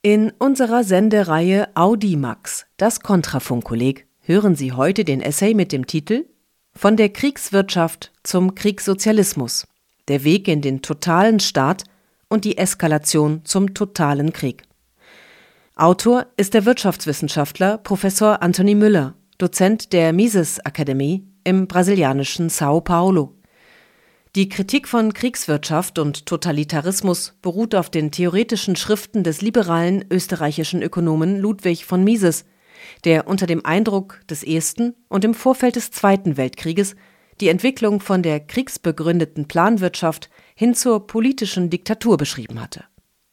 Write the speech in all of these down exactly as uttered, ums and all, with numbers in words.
In unserer Sendereihe Audimax, das Kontrafunkkolleg, hören Sie heute den Essay mit dem Titel »Von der Kriegswirtschaft zum Kriegssozialismus. Der Weg in den totalen Staat und die Eskalation zum totalen Krieg«. Autor ist der Wirtschaftswissenschaftler Professor Anthony Müller, Dozent der Mises-Akademie im brasilianischen São Paulo. Die Kritik von Kriegswirtschaft und Totalitarismus beruht auf den theoretischen Schriften des liberalen österreichischen Ökonomen Ludwig von Mises, der unter dem Eindruck des Ersten und im Vorfeld des Zweiten Weltkrieges die Entwicklung von der kriegsbegründeten Planwirtschaft hin zur politischen Diktatur beschrieben hatte.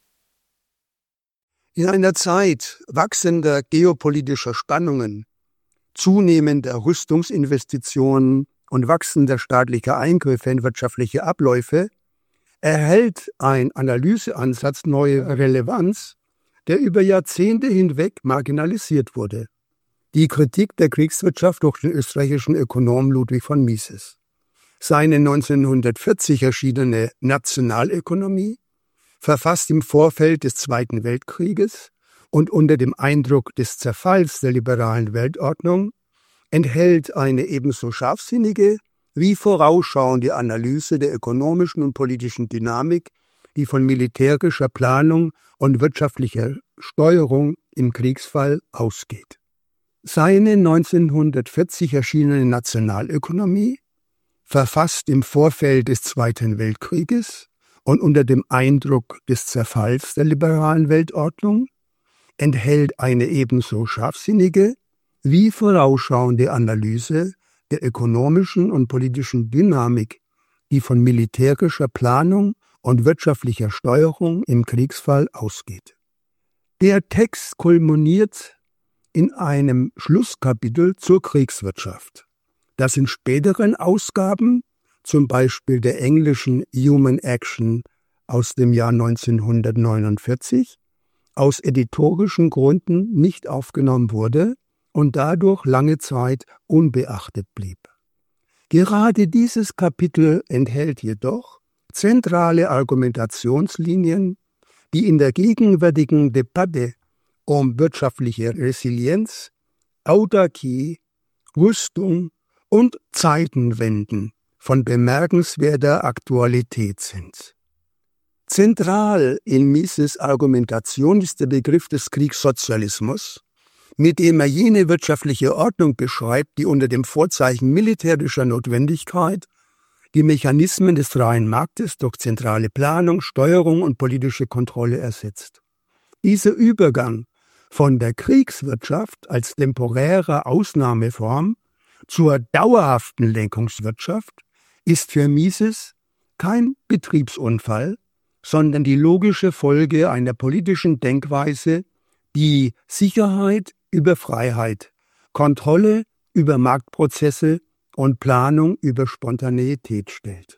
In einer Zeit wachsender geopolitischer Spannungen, zunehmender Rüstungsinvestitionen und wachsender staatlicher Eingriffe in wirtschaftliche Abläufe erhält ein Analyseansatz neue Relevanz, der über Jahrzehnte hinweg marginalisiert wurde. Die Kritik der Kriegswirtschaft durch den österreichischen Ökonom Ludwig von Mises. Seine neunzehnhundertvierzig erschienene Nationalökonomie, verfasst im Vorfeld des Zweiten Weltkrieges und unter dem Eindruck des Zerfalls der liberalen Weltordnung, enthält eine ebenso scharfsinnige wie vorausschauende Analyse der ökonomischen und politischen Dynamik, die von militärischer Planung und wirtschaftlicher Steuerung im Kriegsfall ausgeht. Seine neunzehnhundertvierzig erschienene Nationalökonomie, verfasst im Vorfeld des Zweiten Weltkrieges und unter dem Eindruck des Zerfalls der liberalen Weltordnung, enthält eine ebenso scharfsinnige wie vorausschauende Analyse der ökonomischen und politischen Dynamik, die von militärischer Planung und wirtschaftlicher Steuerung im Kriegsfall ausgeht. Der Text kulminiert in einem Schlusskapitel zur Kriegswirtschaft, das in späteren Ausgaben, zum Beispiel der englischen Human Action aus dem Jahr neunzehnhundertneunundvierzig, aus editorischen Gründen nicht aufgenommen wurde und dadurch lange Zeit unbeachtet blieb. Gerade dieses Kapitel enthält jedoch zentrale Argumentationslinien, die in der gegenwärtigen Debatte um wirtschaftliche Resilienz, Autarkie, Rüstung und Zeitenwenden von bemerkenswerter Aktualität sind. Zentral in Mises Argumentation ist der Begriff des Kriegssozialismus, mit dem er jene wirtschaftliche Ordnung beschreibt, die unter dem Vorzeichen militärischer Notwendigkeit die Mechanismen des freien Marktes durch zentrale Planung, Steuerung und politische Kontrolle ersetzt. Dieser Übergang von der Kriegswirtschaft als temporärer Ausnahmeform zur dauerhaften Lenkungswirtschaft ist für Mises kein Betriebsunfall, sondern die logische Folge einer politischen Denkweise, die Sicherheit über Freiheit, Kontrolle über Marktprozesse und Planung über Spontaneität stellt.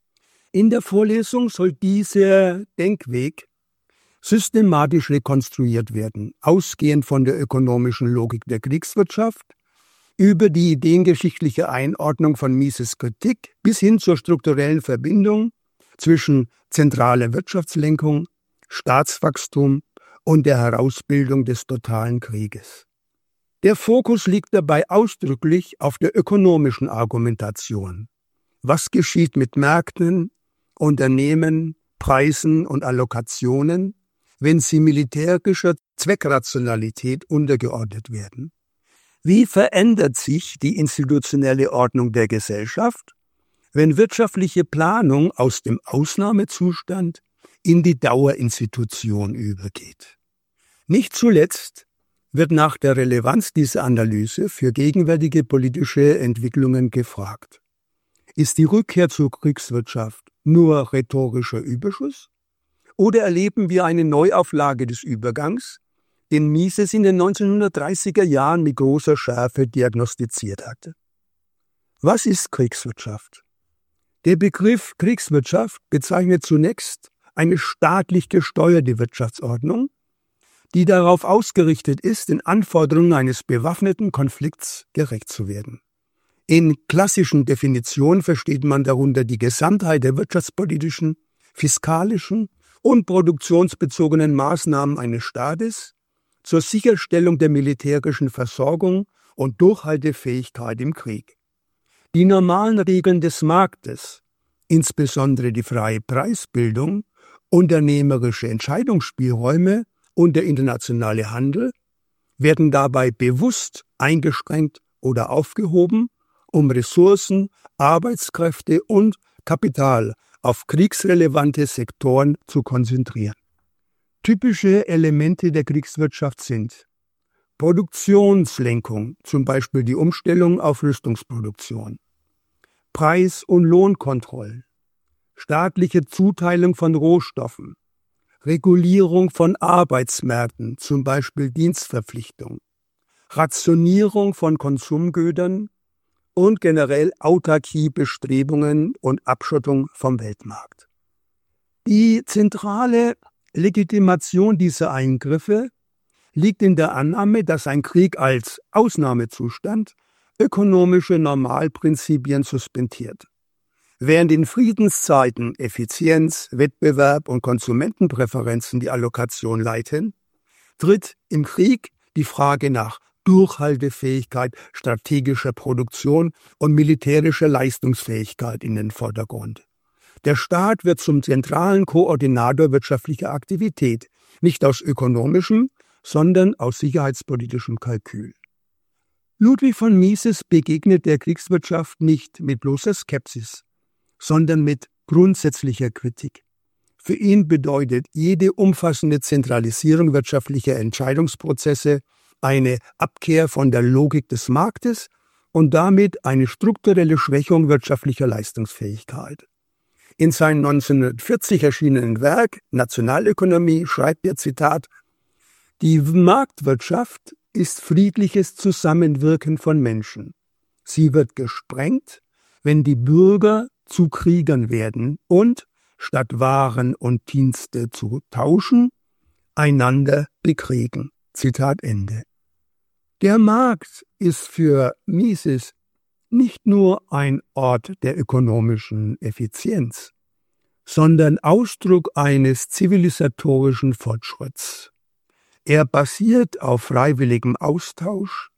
In der Vorlesung soll dieser Denkweg systematisch rekonstruiert werden, ausgehend von der ökonomischen Logik der Kriegswirtschaft, über die ideengeschichtliche Einordnung von Mises Kritik bis hin zur strukturellen Verbindung zwischen zentraler Wirtschaftslenkung, Staatswachstum und der Herausbildung des totalen Krieges. Der Fokus liegt dabei ausdrücklich auf der ökonomischen Argumentation. Was geschieht mit Märkten, Unternehmen, Preisen und Allokationen, wenn sie militärischer Zweckrationalität untergeordnet werden? Wie verändert sich die institutionelle Ordnung der Gesellschaft, wenn wirtschaftliche Planung aus dem Ausnahmezustand in die Dauerinstitution übergeht? Nicht zuletzt wird nach der Relevanz dieser Analyse für gegenwärtige politische Entwicklungen gefragt. Ist die Rückkehr zur Kriegswirtschaft nur rhetorischer Überschuss? Oder erleben wir eine Neuauflage des Übergangs, den Mises in den neunzehnhundertdreißiger Jahren mit großer Schärfe diagnostiziert hatte? Was ist Kriegswirtschaft? Der Begriff Kriegswirtschaft bezeichnet zunächst eine staatlich gesteuerte Wirtschaftsordnung, die darauf ausgerichtet ist, den Anforderungen eines bewaffneten Konflikts gerecht zu werden. In klassischen Definitionen versteht man darunter die Gesamtheit der wirtschaftspolitischen, fiskalischen und produktionsbezogenen Maßnahmen eines Staates zur Sicherstellung der militärischen Versorgung und Durchhaltefähigkeit im Krieg. Die normalen Regeln des Marktes, insbesondere die freie Preisbildung, unternehmerische Entscheidungsspielräume und der internationale Handel, werden dabei bewusst eingeschränkt oder aufgehoben, um Ressourcen, Arbeitskräfte und Kapital auf kriegsrelevante Sektoren zu konzentrieren. Typische Elemente der Kriegswirtschaft sind Produktionslenkung, zum Beispiel die Umstellung auf Rüstungsproduktion, Preis- und Lohnkontrollen, staatliche Zuteilung von Rohstoffen, Regulierung von Arbeitsmärkten, zum Beispiel Dienstverpflichtung, Rationierung von Konsumgütern und generell Autarkiebestrebungen und Abschottung vom Weltmarkt. Die zentrale Legitimation dieser Eingriffe liegt in der Annahme, dass ein Krieg als Ausnahmezustand ökonomische Normalprinzipien suspendiert. Während in Friedenszeiten Effizienz, Wettbewerb und Konsumentenpräferenzen die Allokation leiten, tritt im Krieg die Frage nach Durchhaltefähigkeit, strategischer Produktion und militärischer Leistungsfähigkeit in den Vordergrund. Der Staat wird zum zentralen Koordinator wirtschaftlicher Aktivität, nicht aus ökonomischem, sondern aus sicherheitspolitischem Kalkül. Ludwig von Mises begegnet der Kriegswirtschaft nicht mit bloßer Skepsis, sondern mit grundsätzlicher Kritik. Für ihn bedeutet jede umfassende Zentralisierung wirtschaftlicher Entscheidungsprozesse eine Abkehr von der Logik des Marktes und damit eine strukturelle Schwächung wirtschaftlicher Leistungsfähigkeit. In seinem neunzehnhundertvierzig erschienenen Werk Nationalökonomie schreibt er, Zitat, die Marktwirtschaft ist friedliches Zusammenwirken von Menschen. Sie wird gesprengt, wenn die Bürger zu Kriegern werden und, statt Waren und Dienste zu tauschen, einander bekriegen. Zitat Ende. Der Markt ist für Mises nicht nur ein Ort der ökonomischen Effizienz, sondern Ausdruck eines zivilisatorischen Fortschritts. Er basiert auf freiwilligem Austausch,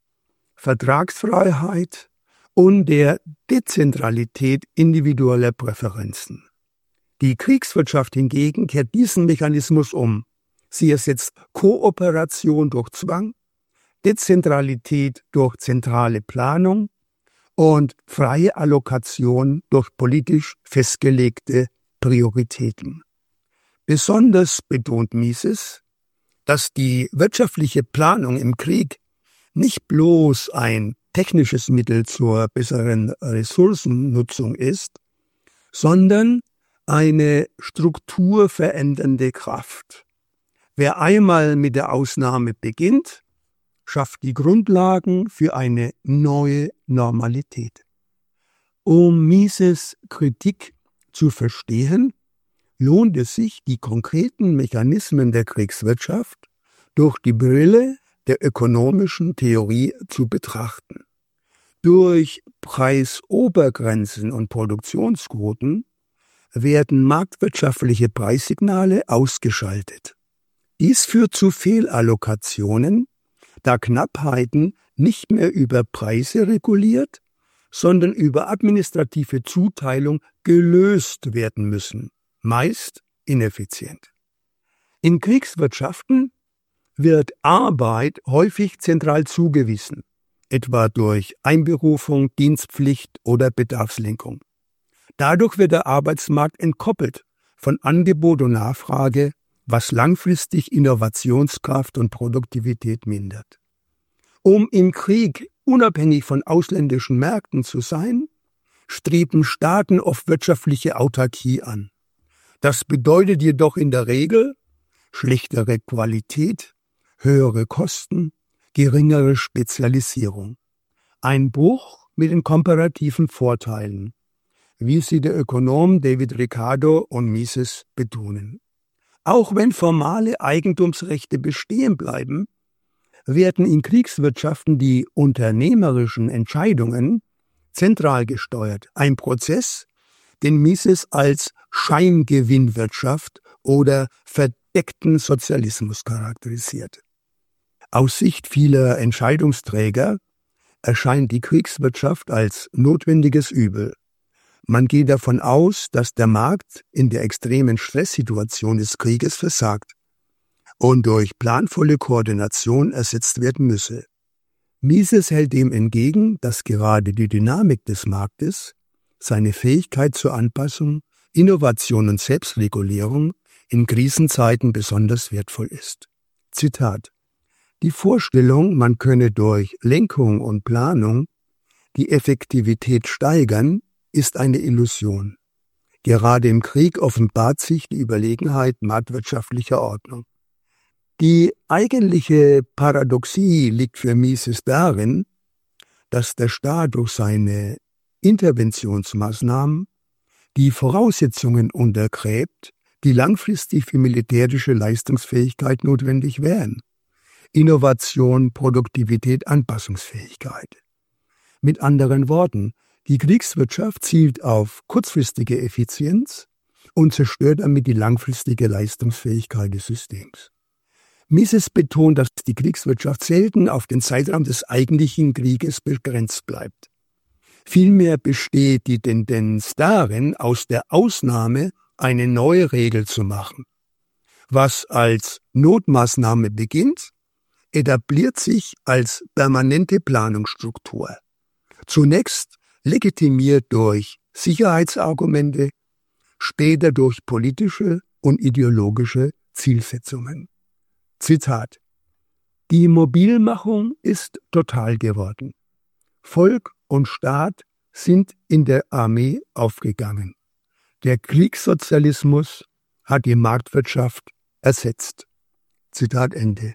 Vertragsfreiheit und der Dezentralität individueller Präferenzen. Die Kriegswirtschaft hingegen kehrt diesen Mechanismus um. Sie ersetzt Kooperation durch Zwang, Dezentralität durch zentrale Planung und freie Allokation durch politisch festgelegte Prioritäten. Besonders betont Mises, dass die wirtschaftliche Planung im Krieg nicht bloß ein technisches Mittel zur besseren Ressourcennutzung ist, sondern eine strukturverändernde Kraft. Wer einmal mit der Ausnahme beginnt, schafft die Grundlagen für eine neue Normalität. Um Mises Kritik zu verstehen, lohnt es sich, die konkreten Mechanismen der Kriegswirtschaft durch die Brille der ökonomischen Theorie zu betrachten. Durch Preisobergrenzen und Produktionsquoten werden marktwirtschaftliche Preissignale ausgeschaltet. Dies führt zu Fehlallokationen, da Knappheiten nicht mehr über Preise reguliert, sondern über administrative Zuteilung gelöst werden müssen, meist ineffizient. In Kriegswirtschaften wird Arbeit häufig zentral zugewiesen, etwa durch Einberufung, Dienstpflicht oder Bedarfslenkung. Dadurch wird der Arbeitsmarkt entkoppelt von Angebot und Nachfrage, was langfristig Innovationskraft und Produktivität mindert. Um im Krieg unabhängig von ausländischen Märkten zu sein, streben Staaten oft wirtschaftliche Autarkie an. Das bedeutet jedoch in der Regel schlechtere Qualität, höhere Kosten, geringere Spezialisierung. Ein Bruch mit den komparativen Vorteilen, wie sie der Ökonom David Ricardo und Mises betonen. Auch wenn formale Eigentumsrechte bestehen bleiben, werden in Kriegswirtschaften die unternehmerischen Entscheidungen zentral gesteuert. Ein Prozess, den Mises als Scheingewinnwirtschaft oder verdeckten Sozialismus charakterisiert. Aus Sicht vieler Entscheidungsträger erscheint die Kriegswirtschaft als notwendiges Übel. Man geht davon aus, dass der Markt in der extremen Stresssituation des Krieges versagt und durch planvolle Koordination ersetzt werden müsse. Mises hält dem entgegen, dass gerade die Dynamik des Marktes, seine Fähigkeit zur Anpassung, Innovation und Selbstregulierung in Krisenzeiten besonders wertvoll ist. Zitat: Die Vorstellung, man könne durch Lenkung und Planung die Effektivität steigern, ist eine Illusion. Gerade im Krieg offenbart sich die Überlegenheit marktwirtschaftlicher Ordnung. Die eigentliche Paradoxie liegt für Mises darin, dass der Staat durch seine Interventionsmaßnahmen die Voraussetzungen untergräbt, die langfristig für militärische Leistungsfähigkeit notwendig wären. Innovation, Produktivität, Anpassungsfähigkeit. Mit anderen Worten, die Kriegswirtschaft zielt auf kurzfristige Effizienz und zerstört damit die langfristige Leistungsfähigkeit des Systems. Mises betont, dass die Kriegswirtschaft selten auf den Zeitraum des eigentlichen Krieges begrenzt bleibt. Vielmehr besteht die Tendenz darin, aus der Ausnahme eine neue Regel zu machen. Was als Notmaßnahme beginnt, etabliert sich als permanente Planungsstruktur. Zunächst legitimiert durch Sicherheitsargumente, später durch politische und ideologische Zielsetzungen. Zitat: Die Mobilmachung ist total geworden. Volk und Staat sind in der Armee aufgegangen. Der Kriegssozialismus hat die Marktwirtschaft ersetzt. Zitat Ende.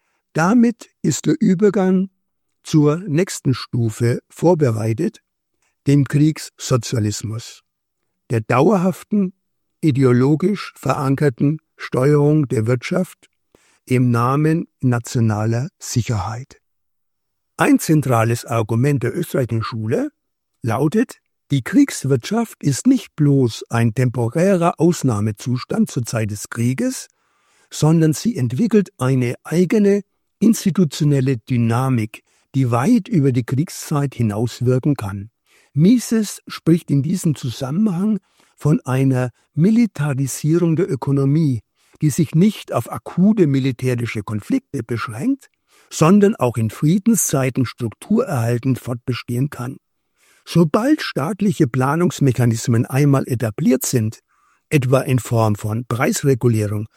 Damit ist der Übergang zur nächsten Stufe vorbereitet, dem Kriegssozialismus, der dauerhaften, ideologisch verankerten Steuerung der Wirtschaft im Namen nationaler Sicherheit. Ein zentrales Argument der österreichischen Schule lautet, die Kriegswirtschaft ist nicht bloß ein temporärer Ausnahmezustand zur Zeit des Krieges, sondern sie entwickelt eine eigene institutionelle Dynamik, die weit über die Kriegszeit hinauswirken kann. Mises spricht in diesem Zusammenhang von einer Militarisierung der Ökonomie, die sich nicht auf akute militärische Konflikte beschränkt, sondern auch in Friedenszeiten strukturerhaltend fortbestehen kann. Sobald staatliche Planungsmechanismen einmal etabliert sind, etwa in Form von Preisregulierung,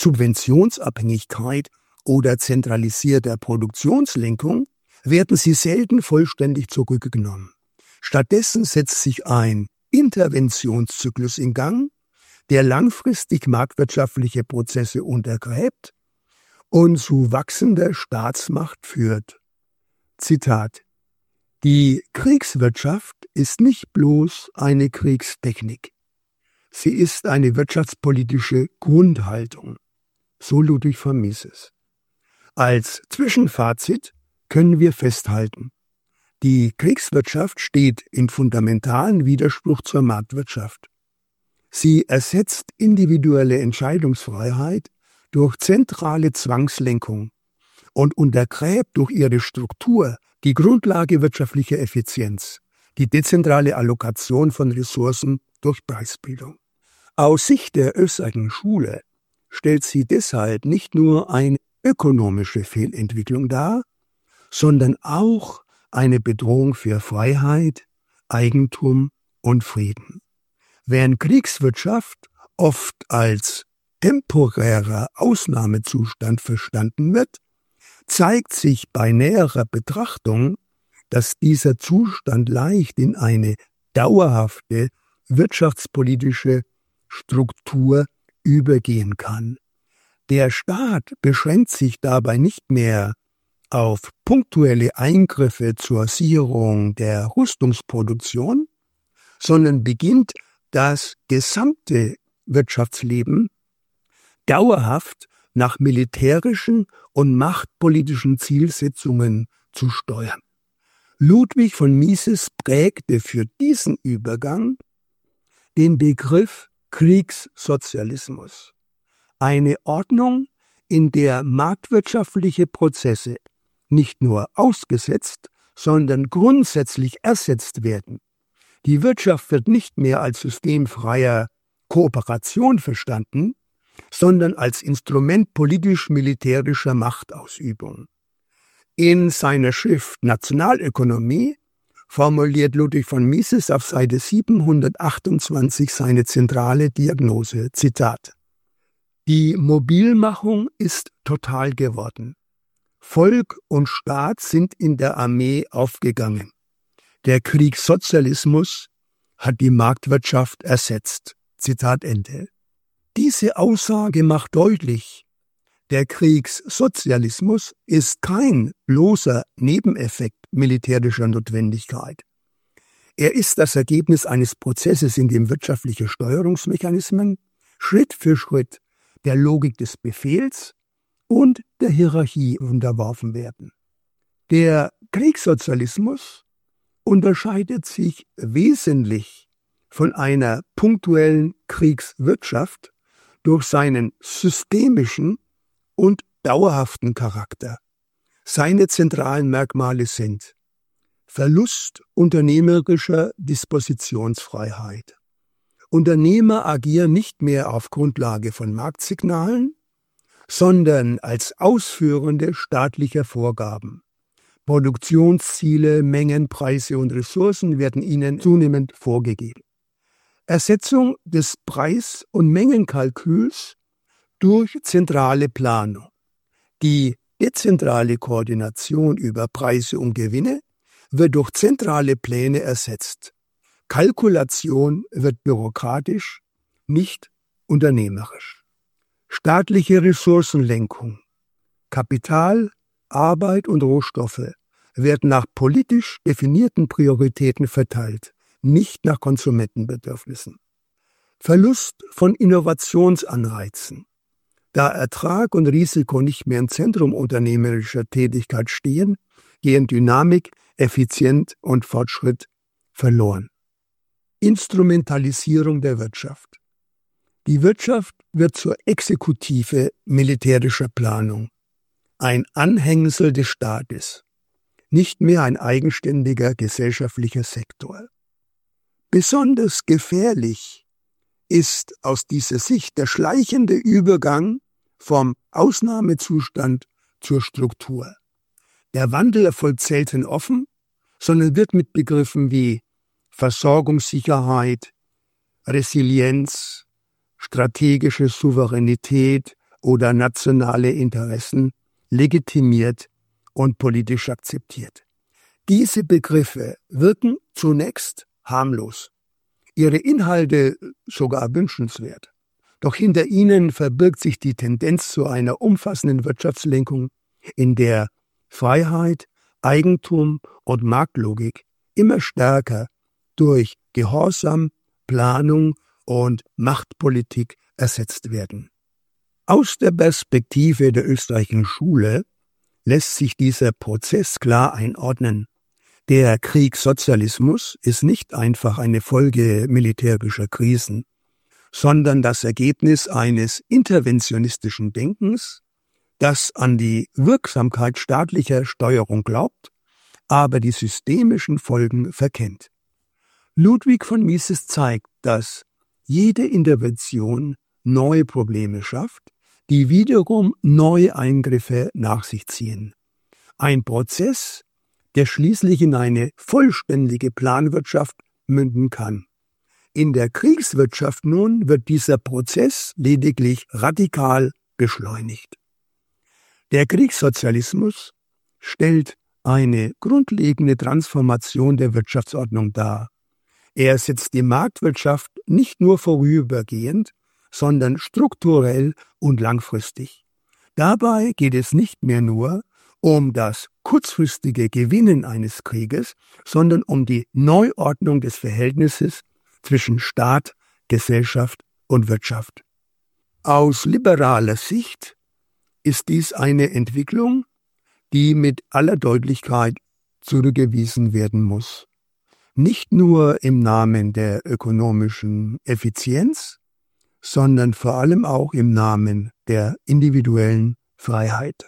Subventionsabhängigkeit oder zentralisierter Produktionslenkung, werden sie selten vollständig zurückgenommen. Stattdessen setzt sich ein Interventionszyklus in Gang, der langfristig marktwirtschaftliche Prozesse untergräbt und zu wachsender Staatsmacht führt. Zitat: Die Kriegswirtschaft ist nicht bloß eine Kriegstechnik. Sie ist eine wirtschaftspolitische Grundhaltung. So Ludwig von Mises. Als Zwischenfazit können wir festhalten, die Kriegswirtschaft steht in fundamentalen Widerspruch zur Marktwirtschaft. Sie ersetzt individuelle Entscheidungsfreiheit durch zentrale Zwangslenkung und untergräbt durch ihre Struktur die Grundlage wirtschaftlicher Effizienz, die dezentrale Allokation von Ressourcen durch Preisbildung. Aus Sicht der österreichischen Schule stellt sie deshalb nicht nur eine ökonomische Fehlentwicklung dar, sondern auch eine Bedrohung für Freiheit, Eigentum und Frieden. Während Kriegswirtschaft oft als temporärer Ausnahmezustand verstanden wird, zeigt sich bei näherer Betrachtung, dass dieser Zustand leicht in eine dauerhafte wirtschaftspolitische Struktur übergehen kann. Der Staat beschränkt sich dabei nicht mehr auf punktuelle Eingriffe zur Sicherung der Rüstungsproduktion, sondern beginnt das gesamte Wirtschaftsleben dauerhaft nach militärischen und machtpolitischen Zielsetzungen zu steuern. Ludwig von Mises prägte für diesen Übergang den Begriff Kriegssozialismus. Eine Ordnung, in der marktwirtschaftliche Prozesse nicht nur ausgesetzt, sondern grundsätzlich ersetzt werden. Die Wirtschaft wird nicht mehr als System freier Kooperation verstanden, sondern als Instrument politisch-militärischer Machtausübung. In seiner Schrift Nationalökonomie formuliert Ludwig von Mises auf Seite siebenhundertachtundzwanzig seine zentrale Diagnose, Zitat: Die Mobilmachung ist total geworden. Volk und Staat sind in der Armee aufgegangen. Der Kriegssozialismus hat die Marktwirtschaft ersetzt. Zitat Ende. Diese Aussage macht deutlich, der Kriegssozialismus ist kein bloßer Nebeneffekt militärischer Notwendigkeit. Er ist das Ergebnis eines Prozesses, in dem wirtschaftliche Steuerungsmechanismen Schritt für Schritt der Logik des Befehls und der Hierarchie unterworfen werden. Der Kriegssozialismus unterscheidet sich wesentlich von einer punktuellen Kriegswirtschaft durch seinen systemischen und dauerhaften Charakter. Seine zentralen Merkmale sind Verlust unternehmerischer Dispositionsfreiheit. Unternehmer agieren nicht mehr auf Grundlage von Marktsignalen, sondern als Ausführende staatlicher Vorgaben. Produktionsziele, Mengen, Preise und Ressourcen werden ihnen zunehmend vorgegeben. Ersetzung des Preis- und Mengenkalküls durch zentrale Planung. Die dezentrale Koordination über Preise und Gewinne wird durch zentrale Pläne ersetzt. Kalkulation wird bürokratisch, nicht unternehmerisch. Staatliche Ressourcenlenkung. Kapital, Arbeit und Rohstoffe werden nach politisch definierten Prioritäten verteilt, nicht nach Konsumentenbedürfnissen. Verlust von Innovationsanreizen. Da Ertrag und Risiko nicht mehr im Zentrum unternehmerischer Tätigkeit stehen, gehen Dynamik, Effizienz und Fortschritt verloren. Instrumentalisierung der Wirtschaft. Die Wirtschaft wird zur Exekutive militärischer Planung, ein Anhängsel des Staates, nicht mehr ein eigenständiger gesellschaftlicher Sektor. Besonders gefährlich ist aus dieser Sicht der schleichende Übergang vom Ausnahmezustand zur Struktur. Der Wandel erfolgt selten offen, sondern wird mit Begriffen wie Versorgungssicherheit, Resilienz, strategische Souveränität oder nationale Interessen legitimiert und politisch akzeptiert. Diese Begriffe wirken zunächst harmlos, ihre Inhalte sogar wünschenswert. Doch hinter ihnen verbirgt sich die Tendenz zu einer umfassenden Wirtschaftslenkung, in der Freiheit, Eigentum und Marktlogik immer stärker durch Gehorsam, Planung und Machtpolitik ersetzt werden. Aus der Perspektive der österreichischen Schule lässt sich dieser Prozess klar einordnen. Der Kriegssozialismus ist nicht einfach eine Folge militärischer Krisen, sondern das Ergebnis eines interventionistischen Denkens, das an die Wirksamkeit staatlicher Steuerung glaubt, aber die systemischen Folgen verkennt. Ludwig von Mises zeigt, dass jede Intervention neue Probleme schafft, die wiederum neue Eingriffe nach sich ziehen. Ein Prozess, der schließlich in eine vollständige Planwirtschaft münden kann. In der Kriegswirtschaft nun wird dieser Prozess lediglich radikal beschleunigt. Der Kriegssozialismus stellt eine grundlegende Transformation der Wirtschaftsordnung dar. Er setzt die Marktwirtschaft nicht nur vorübergehend, sondern strukturell und langfristig. Dabei geht es nicht mehr nur um das kurzfristige Gewinnen eines Krieges, sondern um die Neuordnung des Verhältnisses zwischen Staat, Gesellschaft und Wirtschaft. Aus liberaler Sicht ist dies eine Entwicklung, die mit aller Deutlichkeit zurückgewiesen werden muss. Nicht nur im Namen der ökonomischen Effizienz, sondern vor allem auch im Namen der individuellen Freiheit.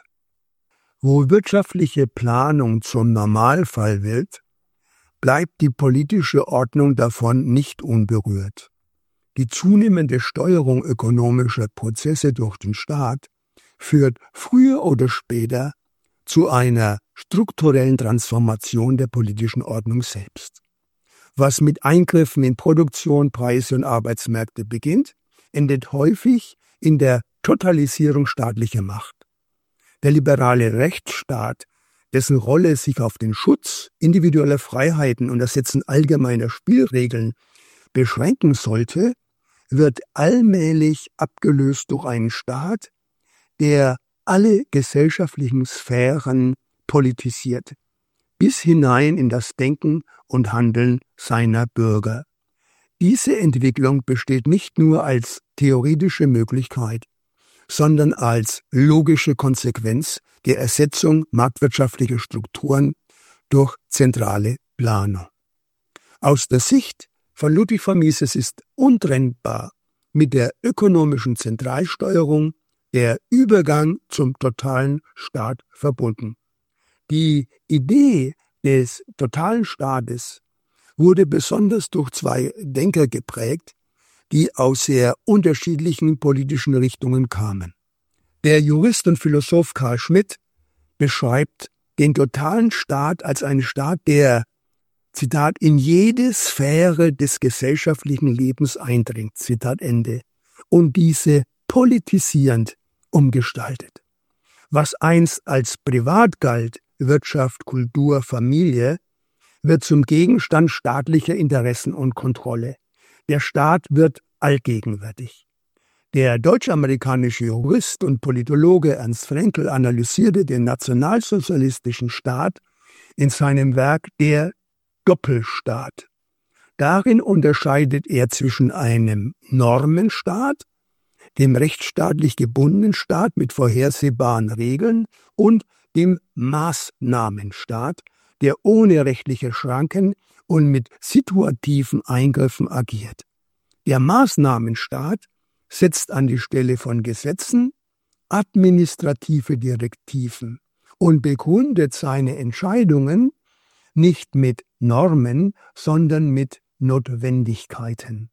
Wo wirtschaftliche Planung zum Normalfall wird, bleibt die politische Ordnung davon nicht unberührt. Die zunehmende Steuerung ökonomischer Prozesse durch den Staat führt früher oder später zu einer strukturellen Transformation der politischen Ordnung selbst. Was mit Eingriffen in Produktion, Preise und Arbeitsmärkte beginnt, endet häufig in der Totalisierung staatlicher Macht. Der liberale Rechtsstaat, dessen Rolle sich auf den Schutz individueller Freiheiten und das Setzen allgemeiner Spielregeln beschränken sollte, wird allmählich abgelöst durch einen Staat, der alle gesellschaftlichen Sphären politisiert, bis hinein in das Denken und Handeln seiner Bürger. Diese Entwicklung besteht nicht nur als theoretische Möglichkeit, sondern als logische Konsequenz der Ersetzung marktwirtschaftlicher Strukturen durch zentrale Planung. Aus der Sicht von Ludwig von Mises ist untrennbar mit der ökonomischen Zentralsteuerung der Übergang zum totalen Staat verbunden. Die Idee des totalen Staates wurde besonders durch zwei Denker geprägt, die aus sehr unterschiedlichen politischen Richtungen kamen. Der Jurist und Philosoph Carl Schmitt beschreibt den totalen Staat als einen Staat, der, Zitat, in jede Sphäre des gesellschaftlichen Lebens eindringt, Zitat Ende, und diese politisierend umgestaltet. Was einst als privat galt, Wirtschaft, Kultur, Familie, wird zum Gegenstand staatlicher Interessen und Kontrolle. Der Staat wird allgegenwärtig. Der deutsch-amerikanische Jurist und Politologe Ernst Fraenkel analysierte den nationalsozialistischen Staat in seinem Werk Der Doppelstaat. Darin unterscheidet er zwischen einem Normenstaat, dem rechtsstaatlich gebundenen Staat mit vorhersehbaren Regeln und dem Maßnahmenstaat, der ohne rechtliche Schranken und mit situativen Eingriffen agiert. Der Maßnahmenstaat setzt an die Stelle von Gesetzen administrative Direktiven und begründet seine Entscheidungen nicht mit Normen, sondern mit Notwendigkeiten.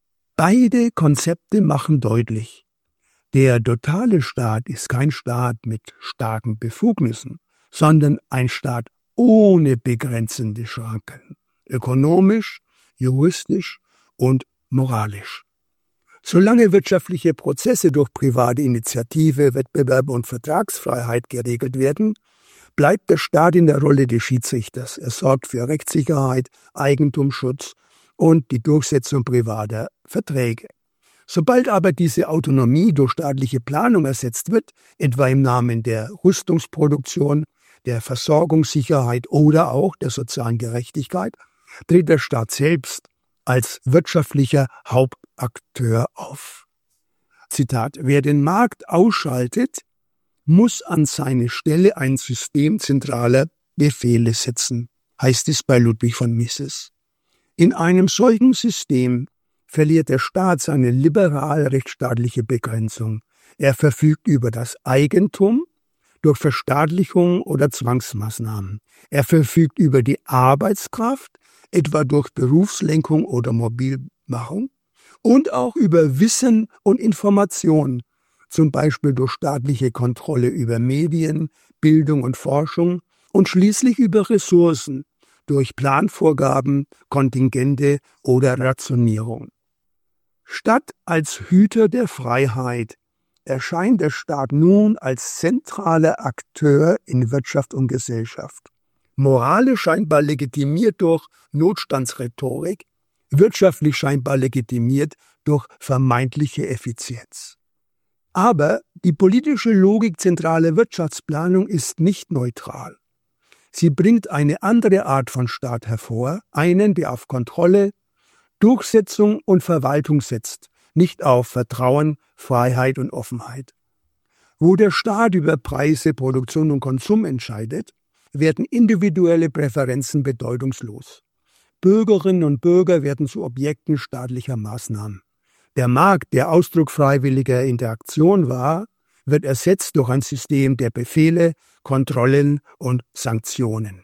Beide Konzepte machen deutlich, der totale Staat ist kein Staat mit starken Befugnissen, sondern ein Staat ohne begrenzende Schranken, ökonomisch, juristisch und moralisch. Solange wirtschaftliche Prozesse durch private Initiative, Wettbewerb und Vertragsfreiheit geregelt werden, bleibt der Staat in der Rolle des Schiedsrichters. Er sorgt für Rechtssicherheit, Eigentumsschutz und die Durchsetzung privater Verträge. Sobald aber diese Autonomie durch staatliche Planung ersetzt wird, etwa im Namen der Rüstungsproduktion, der Versorgungssicherheit oder auch der sozialen Gerechtigkeit, tritt der Staat selbst als wirtschaftlicher Hauptakteur auf. Zitat: Wer den Markt ausschaltet, muss an seine Stelle ein System zentraler Befehle setzen, heißt es bei Ludwig von Mises. In einem solchen System verliert der Staat seine liberal-rechtsstaatliche Begrenzung. Er verfügt über das Eigentum durch Verstaatlichung oder Zwangsmaßnahmen. Er verfügt über die Arbeitskraft, etwa durch Berufslenkung oder Mobilmachung, und auch über Wissen und Information, zum Beispiel durch staatliche Kontrolle über Medien, Bildung und Forschung und schließlich über Ressourcen, durch Planvorgaben, Kontingente oder Rationierung. Statt als Hüter der Freiheit erscheint der Staat nun als zentraler Akteur in Wirtschaft und Gesellschaft. Moralisch scheinbar legitimiert durch Notstandsrhetorik, wirtschaftlich scheinbar legitimiert durch vermeintliche Effizienz. Aber die politische Logik zentraler Wirtschaftsplanung ist nicht neutral. Sie bringt eine andere Art von Staat hervor, einen, der auf Kontrolle, Durchsetzung und Verwaltung setzt, nicht auf Vertrauen, Freiheit und Offenheit. Wo der Staat über Preise, Produktion und Konsum entscheidet, werden individuelle Präferenzen bedeutungslos. Bürgerinnen und Bürger werden zu Objekten staatlicher Maßnahmen. Der Markt, der Ausdruck freiwilliger Interaktion war, wird ersetzt durch ein System der Befehle, Kontrollen und Sanktionen.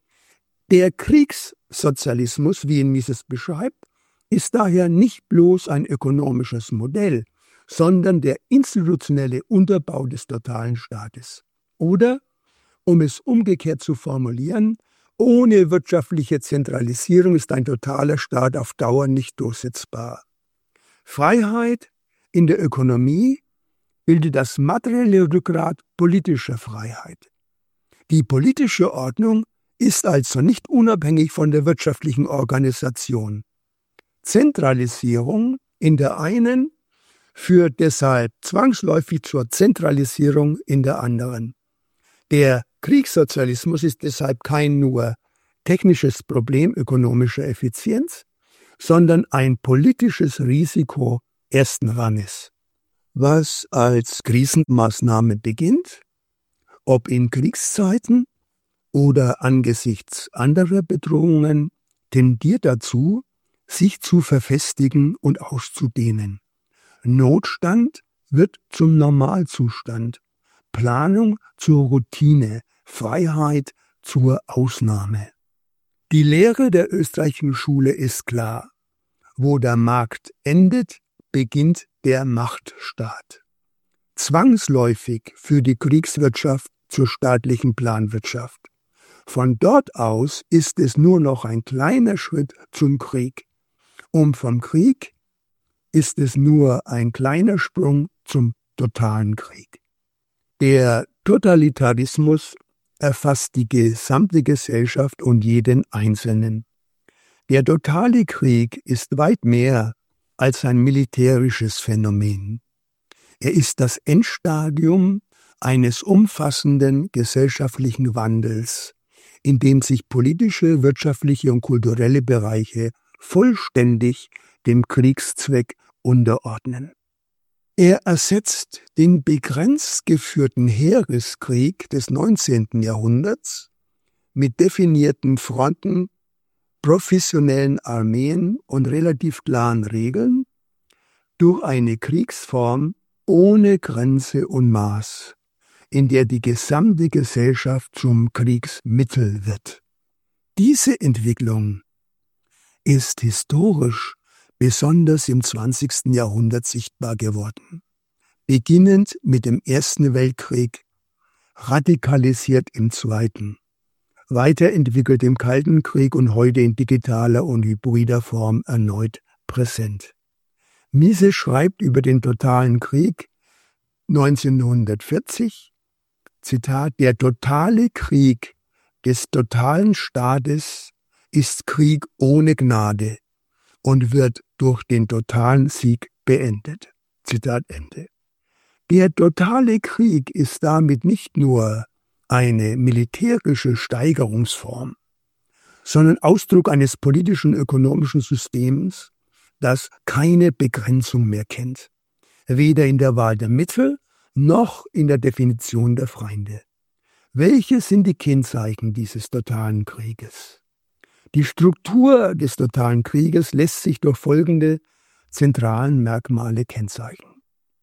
Der Kriegssozialismus, wie ihn Mises beschreibt, ist daher nicht bloß ein ökonomisches Modell, sondern der institutionelle Unterbau des totalen Staates. Oder, um es umgekehrt zu formulieren, ohne wirtschaftliche Zentralisierung ist ein totaler Staat auf Dauer nicht durchsetzbar. Freiheit in der Ökonomie bildet das materielle Rückgrat politischer Freiheit. Die politische Ordnung ist also nicht unabhängig von der wirtschaftlichen Organisation. Zentralisierung in der einen führt deshalb zwangsläufig zur Zentralisierung in der anderen. Der Kriegssozialismus ist deshalb kein nur technisches Problem ökonomischer Effizienz, sondern ein politisches Risiko ersten Ranges. Was als Krisenmaßnahme beginnt, ob in Kriegszeiten oder angesichts anderer Bedrohungen, tendiert dazu, sich zu verfestigen und auszudehnen. Notstand wird zum Normalzustand, Planung zur Routine, Freiheit zur Ausnahme. Die Lehre der österreichischen Schule ist klar. Wo der Markt endet, beginnt der Machtstaat. Zwangsläufig für die Kriegswirtschaft zur staatlichen Planwirtschaft. Von dort aus ist es nur noch ein kleiner Schritt zum Krieg. Und vom Krieg ist es nur ein kleiner Sprung zum totalen Krieg. Der Totalitarismus erfasst die gesamte Gesellschaft und jeden Einzelnen. Der totale Krieg ist weit mehr als ein militärisches Phänomen. Er ist das Endstadium eines umfassenden gesellschaftlichen Wandels, in dem sich politische, wirtschaftliche und kulturelle Bereiche vollständig dem Kriegszweck unterordnen. Er ersetzt den begrenzt geführten Heereskrieg des neunzehnten Jahrhunderts mit definierten Fronten, professionellen Armeen und relativ klaren Regeln durch eine Kriegsform ohne Grenze und Maß, in der die gesamte Gesellschaft zum Kriegsmittel wird. Diese Entwicklung ist historisch besonders im zwanzigsten Jahrhundert sichtbar geworden. Beginnend mit dem Ersten Weltkrieg, radikalisiert im Zweiten, weiterentwickelt im Kalten Krieg und heute in digitaler und hybrider Form erneut präsent. Mises schreibt über den totalen Krieg neunzehnhundertvierzig, Zitat, der totale Krieg des totalen Staates ist Krieg ohne Gnade und wird durch den totalen Sieg beendet. Zitat Ende. Der totale Krieg ist damit nicht nur eine militärische Steigerungsform, sondern Ausdruck eines politischen, ökonomischen Systems, das keine Begrenzung mehr kennt, weder in der Wahl der Mittel noch in der Definition der Feinde. Welche sind die Kennzeichen dieses totalen Krieges? Die Struktur des totalen Krieges lässt sich durch folgende zentralen Merkmale kennzeichnen.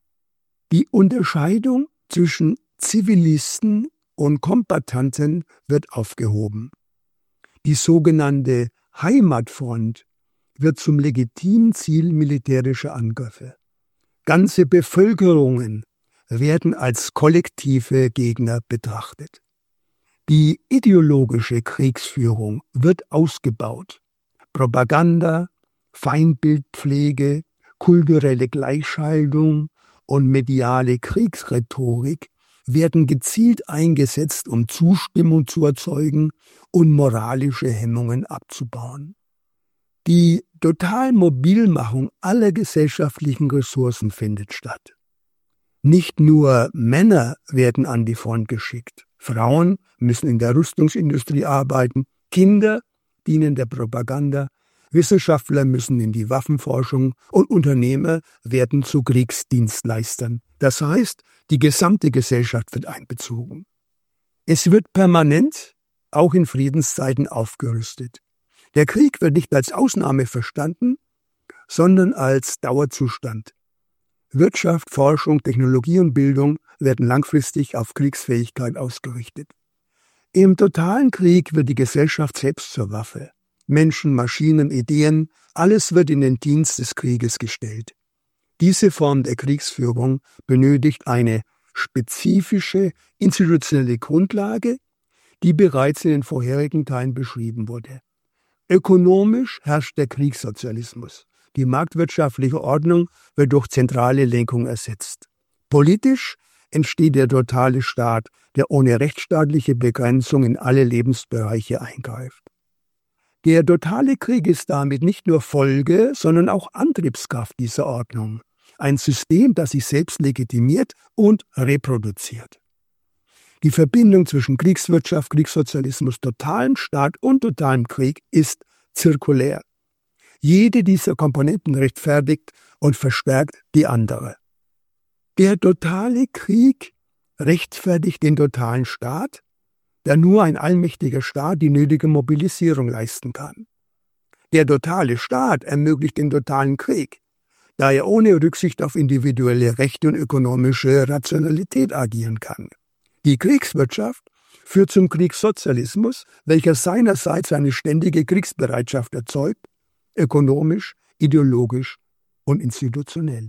Die Unterscheidung zwischen Zivilisten und Kombattanten wird aufgehoben. Die sogenannte Heimatfront wird zum legitimen Ziel militärischer Angriffe. Ganze Bevölkerungen werden als kollektive Gegner betrachtet. Die ideologische Kriegsführung wird ausgebaut. Propaganda, Feindbildpflege, kulturelle Gleichschaltung und mediale Kriegsrhetorik werden gezielt eingesetzt, um Zustimmung zu erzeugen und moralische Hemmungen abzubauen. Die Totalmobilmachung aller gesellschaftlichen Ressourcen findet statt. Nicht nur Männer werden an die Front geschickt. Frauen müssen in der Rüstungsindustrie arbeiten, Kinder dienen der Propaganda, Wissenschaftler müssen in die Waffenforschung und Unternehmer werden zu Kriegsdienstleistern. Das heißt, die gesamte Gesellschaft wird einbezogen. Es wird permanent, auch in Friedenszeiten, aufgerüstet. Der Krieg wird nicht als Ausnahme verstanden, sondern als Dauerzustand. Wirtschaft, Forschung, Technologie und Bildung werden langfristig auf Kriegsfähigkeit ausgerichtet. Im totalen Krieg wird die Gesellschaft selbst zur Waffe. Menschen, Maschinen, Ideen, alles wird in den Dienst des Krieges gestellt. Diese Form der Kriegsführung benötigt eine spezifische institutionelle Grundlage, die bereits in den vorherigen Teilen beschrieben wurde. Ökonomisch herrscht der Kriegssozialismus. Die marktwirtschaftliche Ordnung wird durch zentrale Lenkung ersetzt. Politisch entsteht der totale Staat, der ohne rechtsstaatliche Begrenzung in alle Lebensbereiche eingreift. Der totale Krieg ist damit nicht nur Folge, sondern auch Antriebskraft dieser Ordnung. Ein System, das sich selbst legitimiert und reproduziert. Die Verbindung zwischen Kriegswirtschaft, Kriegssozialismus, totalem Staat und totalem Krieg ist zirkulär. Jede dieser Komponenten rechtfertigt und verstärkt die andere. Der totale Krieg rechtfertigt den totalen Staat, da nur ein allmächtiger Staat die nötige Mobilisierung leisten kann. Der totale Staat ermöglicht den totalen Krieg, da er ohne Rücksicht auf individuelle Rechte und ökonomische Rationalität agieren kann. Die Kriegswirtschaft führt zum Kriegssozialismus, welcher seinerseits eine ständige Kriegsbereitschaft erzeugt, ökonomisch, ideologisch und institutionell.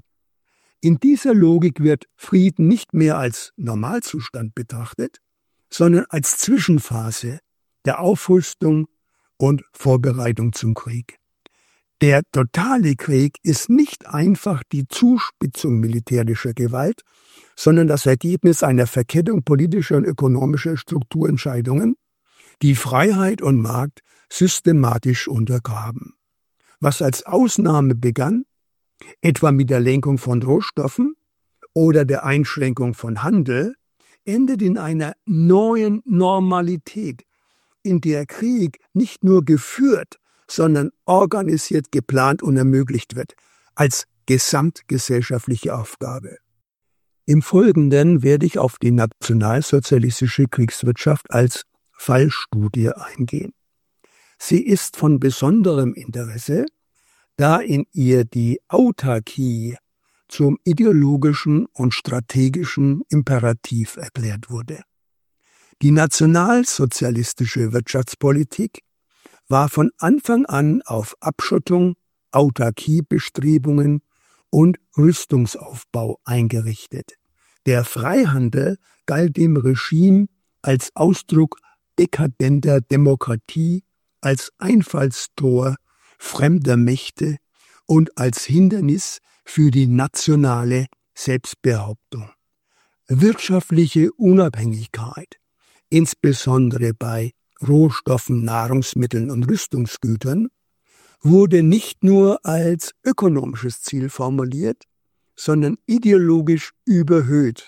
In dieser Logik wird Frieden nicht mehr als Normalzustand betrachtet, sondern als Zwischenphase der Aufrüstung und Vorbereitung zum Krieg. Der totale Krieg ist nicht einfach die Zuspitzung militärischer Gewalt, sondern das Ergebnis einer Verkettung politischer und ökonomischer Strukturentscheidungen, die Freiheit und Markt systematisch untergraben. Was als Ausnahme begann, etwa mit der Lenkung von Rohstoffen oder der Einschränkung von Handel, endet in einer neuen Normalität, in der Krieg nicht nur geführt, sondern organisiert, geplant und ermöglicht wird, als gesamtgesellschaftliche Aufgabe. Im Folgenden werde ich auf die nationalsozialistische Kriegswirtschaft als Fallstudie eingehen. Sie ist von besonderem Interesse, da in ihr die Autarkie zum ideologischen und strategischen Imperativ erklärt wurde. Die nationalsozialistische Wirtschaftspolitik war von Anfang an auf Abschottung, Autarkiebestrebungen und Rüstungsaufbau eingerichtet. Der Freihandel galt dem Regime als Ausdruck dekadenter Demokratie, als Einfallstor fremder Mächte und als Hindernis für die nationale Selbstbehauptung. Wirtschaftliche Unabhängigkeit, insbesondere bei Rohstoffen, Nahrungsmitteln und Rüstungsgütern, wurde nicht nur als ökonomisches Ziel formuliert, sondern ideologisch überhöht.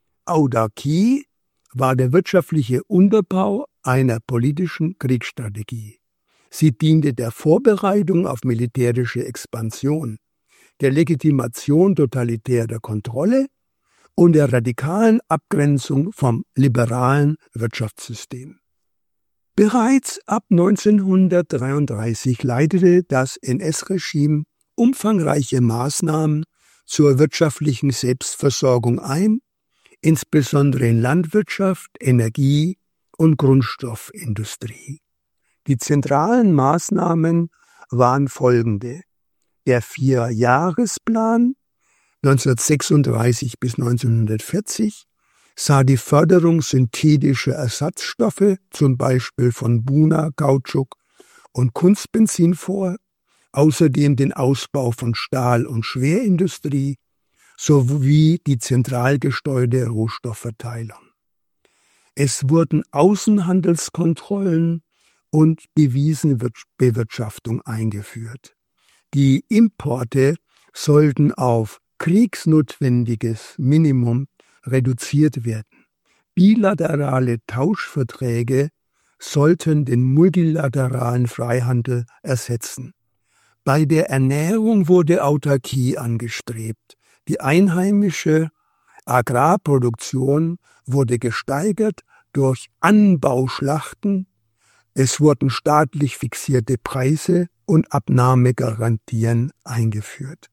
Autarkie war der wirtschaftliche Unterbau einer politischen Kriegsstrategie. Sie diente der Vorbereitung auf militärische Expansion, der Legitimation totalitärer Kontrolle und der radikalen Abgrenzung vom liberalen Wirtschaftssystem. Bereits ab neunzehnhundertdreiunddreißig leitete das N S-Regime umfangreiche Maßnahmen zur wirtschaftlichen Selbstversorgung ein, insbesondere in Landwirtschaft, Energie und Grundstoffindustrie. Die zentralen Maßnahmen waren folgende: Der Vierjahresplan neunzehnhundertsechsunddreißig bis neunzehnhundertvierzig sah die Förderung synthetischer Ersatzstoffe, zum Beispiel von Buna, Kautschuk und Kunstbenzin vor, außerdem den Ausbau von Stahl- und Schwerindustrie sowie die zentral gesteuerte Rohstoffverteilung. Es wurden Außenhandelskontrollen und Devisenbewirtschaftung eingeführt. Die Importe sollten auf kriegsnotwendiges Minimum reduziert werden. Bilaterale Tauschverträge sollten den multilateralen Freihandel ersetzen. Bei der Ernährung wurde Autarkie angestrebt. Die einheimische Agrarproduktion wurde gesteigert durch Anbauschlachten. Es wurden staatlich fixierte Preise und Abnahmegarantien eingeführt.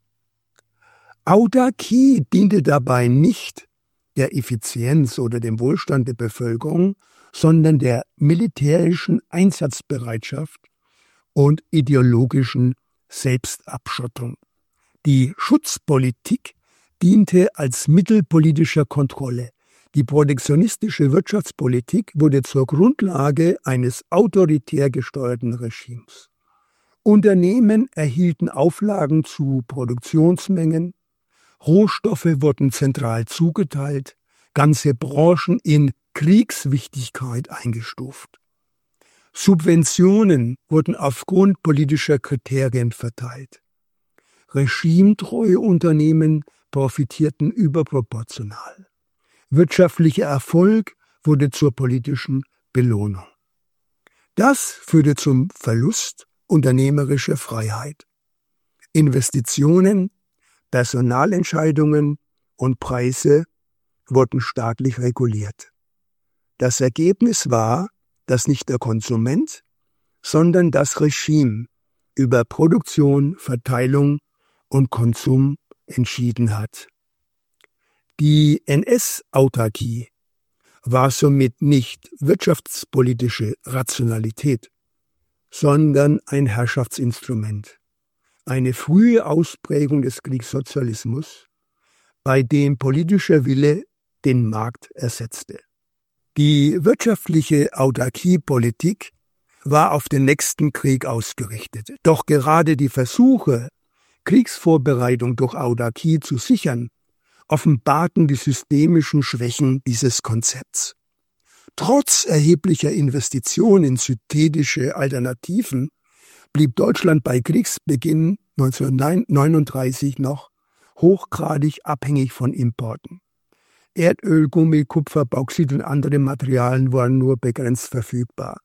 Autarkie diente dabei nicht der Effizienz oder dem Wohlstand der Bevölkerung, sondern der militärischen Einsatzbereitschaft und ideologischen Selbstabschottung. Die Schutzpolitik diente als Mittel politischer Kontrolle. Die protektionistische Wirtschaftspolitik wurde zur Grundlage eines autoritär gesteuerten Regimes. Unternehmen erhielten Auflagen zu Produktionsmengen, Rohstoffe wurden zentral zugeteilt, ganze Branchen in Kriegswichtigkeit eingestuft. Subventionen wurden aufgrund politischer Kriterien verteilt. Regimetreue Unternehmen profitierten überproportional. Wirtschaftlicher Erfolg wurde zur politischen Belohnung. Das führte zum Verlust unternehmerischer Freiheit. Investitionen, Personalentscheidungen und Preise wurden staatlich reguliert. Das Ergebnis war, dass nicht der Konsument, sondern das Regime über Produktion, Verteilung und Konsum entschieden hat. Die N S-Autarkie war somit nicht wirtschaftspolitische Rationalität, sondern ein Herrschaftsinstrument, eine frühe Ausprägung des Kriegssozialismus, bei dem politischer Wille den Markt ersetzte. Die wirtschaftliche Autarkiepolitik war auf den nächsten Krieg ausgerichtet. Doch gerade die Versuche, Kriegsvorbereitung durch Autarkie zu sichern, offenbarten die systemischen Schwächen dieses Konzepts. Trotz erheblicher Investitionen in synthetische Alternativen blieb Deutschland bei Kriegsbeginn neunzehnhundertneununddreißig noch hochgradig abhängig von Importen. Erdöl, Gummi, Kupfer, Bauxit und andere Materialien waren nur begrenzt verfügbar.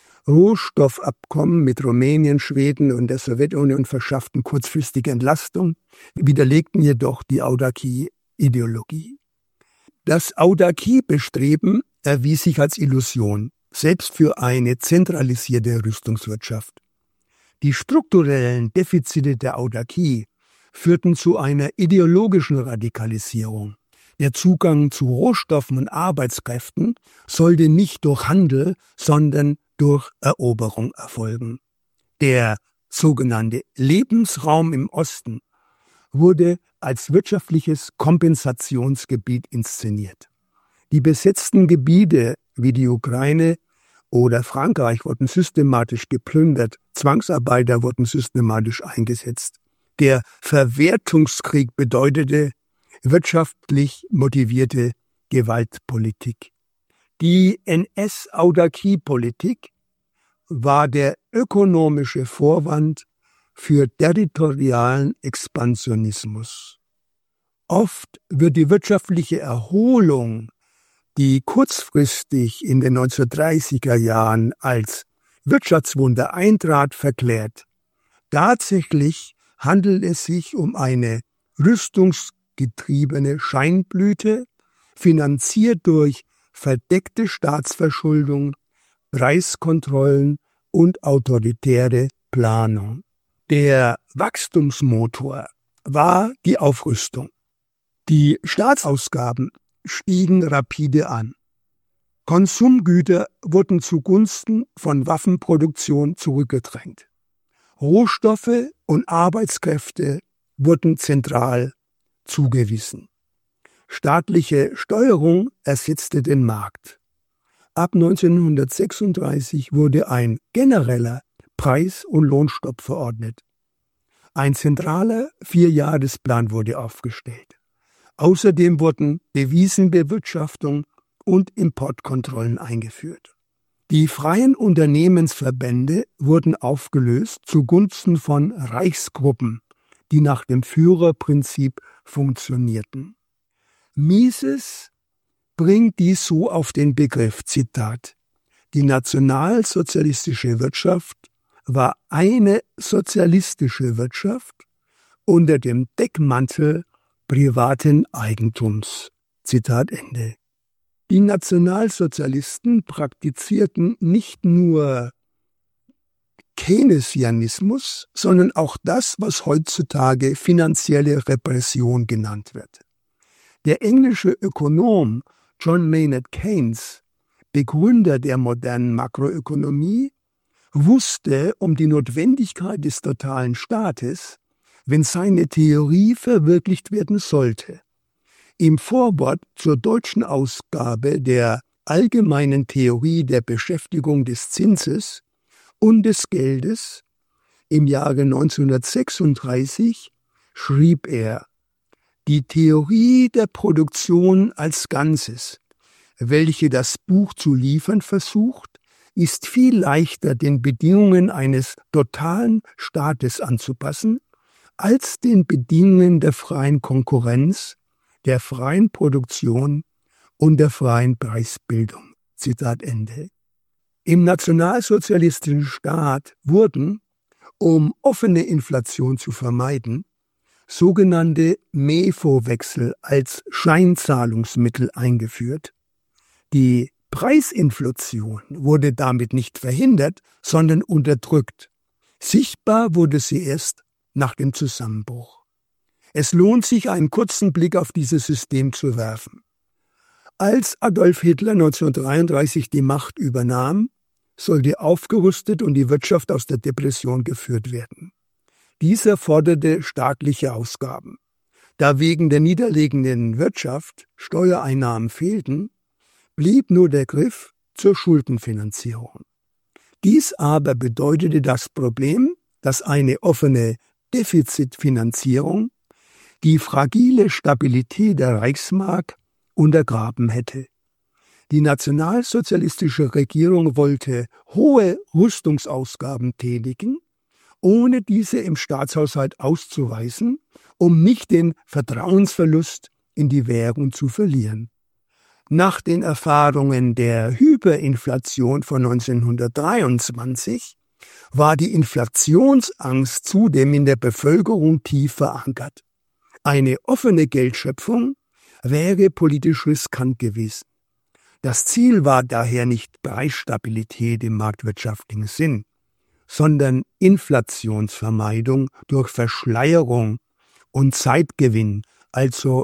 Rohstoffabkommen mit Rumänien, Schweden und der Sowjetunion verschafften kurzfristige Entlastung, widerlegten jedoch die Autarkie-Ideologie. Das Autarkiebestreben erwies sich als Illusion, selbst für eine zentralisierte Rüstungswirtschaft. Die strukturellen Defizite der Autarkie führten zu einer ideologischen Radikalisierung. Der Zugang zu Rohstoffen und Arbeitskräften sollte nicht durch Handel, sondern durch Eroberung erfolgen. Der sogenannte Lebensraum im Osten wurde als wirtschaftliches Kompensationsgebiet inszeniert. Die besetzten Gebiete wie die Ukraine oder Frankreich wurden systematisch geplündert, Zwangsarbeiter wurden systematisch eingesetzt. Der Verwertungskrieg bedeutete wirtschaftlich motivierte Gewaltpolitik. Die N S-Autarkiepolitik war der ökonomische Vorwand für territorialen Expansionismus. Oft wird die wirtschaftliche Erholung, die kurzfristig in den neunzehnhundertdreißiger Jahren als Wirtschaftswunder eintrat, verklärt. Tatsächlich handelt es sich um eine rüstungsgetriebene Scheinblüte, finanziert durch verdeckte Staatsverschuldung, Preiskontrollen und autoritäre Planung. Der Wachstumsmotor war die Aufrüstung. Die Staatsausgaben stiegen rapide an. Konsumgüter wurden zugunsten von Waffenproduktion zurückgedrängt. Rohstoffe und Arbeitskräfte wurden zentral zugewiesen. Staatliche Steuerung ersetzte den Markt. Ab neunzehnhundertsechsunddreißig wurde ein genereller Preis- und Lohnstopp verordnet. Ein zentraler Vierjahresplan wurde aufgestellt. Außerdem wurden Devisenbewirtschaftung und Importkontrollen eingeführt. Die freien Unternehmensverbände wurden aufgelöst zugunsten von Reichsgruppen, die nach dem Führerprinzip funktionierten. Mises bringt dies so auf den Begriff, Zitat, die nationalsozialistische Wirtschaft war eine sozialistische Wirtschaft unter dem Deckmantel privaten Eigentums. Zitat Ende. Die Nationalsozialisten praktizierten nicht nur Keynesianismus, sondern auch das, was heutzutage finanzielle Repression genannt wird. Der englische Ökonom John Maynard Keynes, Begründer der modernen Makroökonomie, wusste um die Notwendigkeit des totalen Staates, wenn seine Theorie verwirklicht werden sollte. Im Vorwort zur deutschen Ausgabe der Allgemeinen Theorie der Beschäftigung des Zinses und des Geldes im Jahre neunzehnhundertsechsunddreißig schrieb er: Die Theorie der Produktion als Ganzes, welche das Buch zu liefern versucht, ist viel leichter den Bedingungen eines totalen Staates anzupassen, als den Bedingungen der freien Konkurrenz, der freien Produktion und der freien Preisbildung. Zitat Ende. Im nationalsozialistischen Staat wurden, um offene Inflation zu vermeiden, sogenannte M E F O-Wechsel als Scheinzahlungsmittel eingeführt. Die Preisinflation wurde damit nicht verhindert, sondern unterdrückt. Sichtbar wurde sie erst nach dem Zusammenbruch. Es lohnt sich, einen kurzen Blick auf dieses System zu werfen. Als Adolf Hitler neunzehnhundertdreiunddreißig die Macht übernahm, sollte aufgerüstet und die Wirtschaft aus der Depression geführt werden. Dieser forderte staatliche Ausgaben. Da wegen der niederliegenden Wirtschaft Steuereinnahmen fehlten, blieb nur der Griff zur Schuldenfinanzierung. Dies aber bedeutete das Problem, dass eine offene Defizitfinanzierung die fragile Stabilität der Reichsmark untergraben hätte. Die nationalsozialistische Regierung wollte hohe Rüstungsausgaben tätigen, ohne diese im Staatshaushalt auszuweisen, um nicht den Vertrauensverlust in die Währung zu verlieren. Nach den Erfahrungen der Hyperinflation von neunzehnhundertdreiundzwanzig war die Inflationsangst zudem in der Bevölkerung tief verankert. Eine offene Geldschöpfung wäre politisch riskant gewesen. Das Ziel war daher nicht Preisstabilität im marktwirtschaftlichen Sinn, sondern Inflationsvermeidung durch Verschleierung und Zeitgewinn, also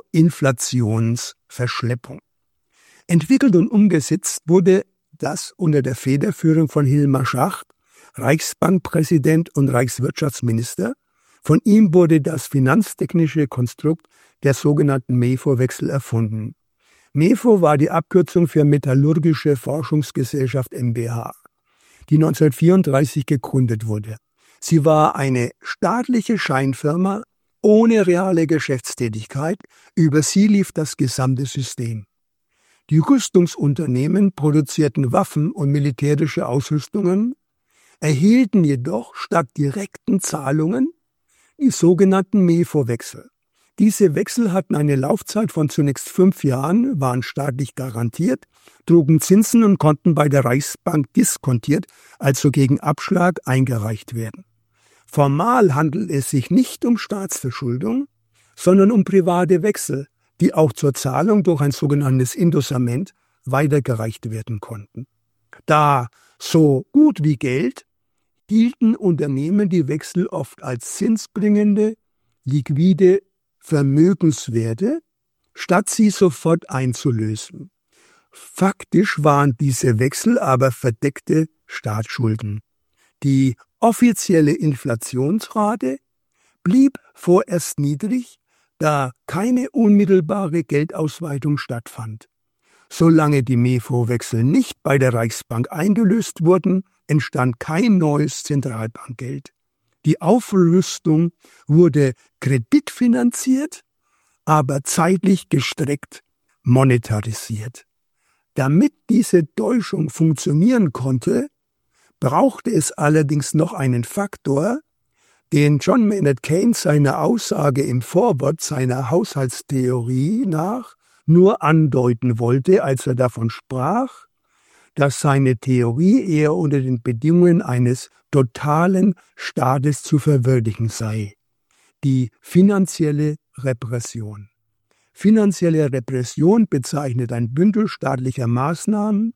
Inflationsverschleppung. Entwickelt und umgesetzt wurde das unter der Federführung von Hilmar Schacht, Reichsbankpräsident und Reichswirtschaftsminister. Von ihm wurde das finanztechnische Konstrukt der sogenannten M E F O-Wechsel erfunden. M E F O war die Abkürzung für Metallurgische Forschungsgesellschaft GmbH, die neunzehnhundertvierunddreißig gegründet wurde. Sie war eine staatliche Scheinfirma ohne reale Geschäftstätigkeit. Über sie lief das gesamte System. Die Rüstungsunternehmen produzierten Waffen und militärische Ausrüstungen, erhielten jedoch statt direkten Zahlungen die sogenannten M E F O-Wechsel. Diese Wechsel hatten eine Laufzeit von zunächst fünf Jahren, waren staatlich garantiert, trugen Zinsen und konnten bei der Reichsbank diskontiert, also gegen Abschlag, eingereicht werden. Formal handelt es sich nicht um Staatsverschuldung, sondern um private Wechsel, die auch zur Zahlung durch ein sogenanntes Indossament weitergereicht werden konnten. Da so gut wie Geld hielten Unternehmen die Wechsel oft als zinsbringende, liquide Vermögenswerte, statt sie sofort einzulösen. Faktisch waren diese Wechsel aber verdeckte Staatsschulden. Die offizielle Inflationsrate blieb vorerst niedrig, da keine unmittelbare Geldausweitung stattfand. Solange die M E F O-Wechsel nicht bei der Reichsbank eingelöst wurden, entstand kein neues Zentralbankgeld. Die Aufrüstung wurde kreditfinanziert, aber zeitlich gestreckt monetarisiert. Damit diese Täuschung funktionieren konnte, brauchte es allerdings noch einen Faktor, den John Maynard Keynes seiner Aussage im Vorwort seiner Haushaltstheorie nach nur andeuten wollte, als er davon sprach, dass seine Theorie eher unter den Bedingungen eines totalen Staates zu verwirklichen sei: die finanzielle Repression. Finanzielle Repression bezeichnet ein Bündel staatlicher Maßnahmen,